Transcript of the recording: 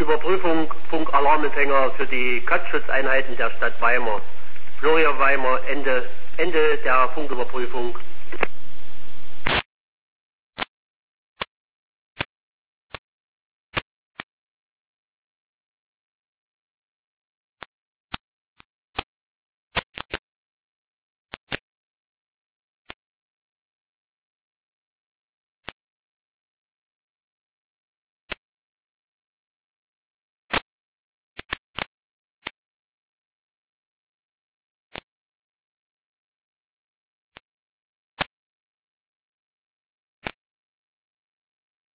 Überprüfung Funkalarmempfänger für die Katzschutzeinheiten der Stadt Weimar. Florian Weimar, Ende der Funküberprüfung.